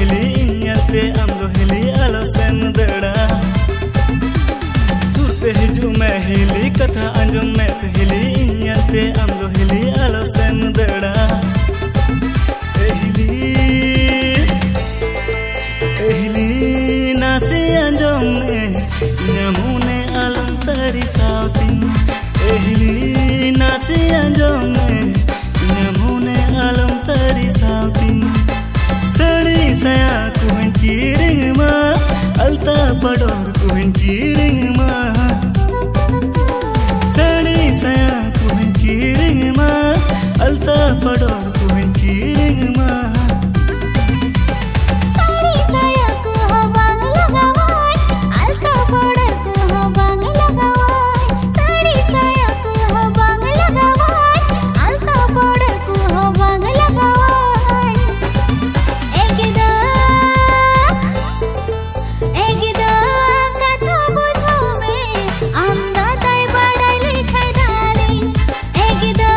हिली इन्याते आम दो हिली आलो सेम दड़ा सुरते हिजू में हिली कथा अंजुम में से हिली इन्याते आम दो हिली आलो सेम दड़ा नासी अंजुम में न्यामुने आलम तरी साउतिन एहिली नासी अंजुम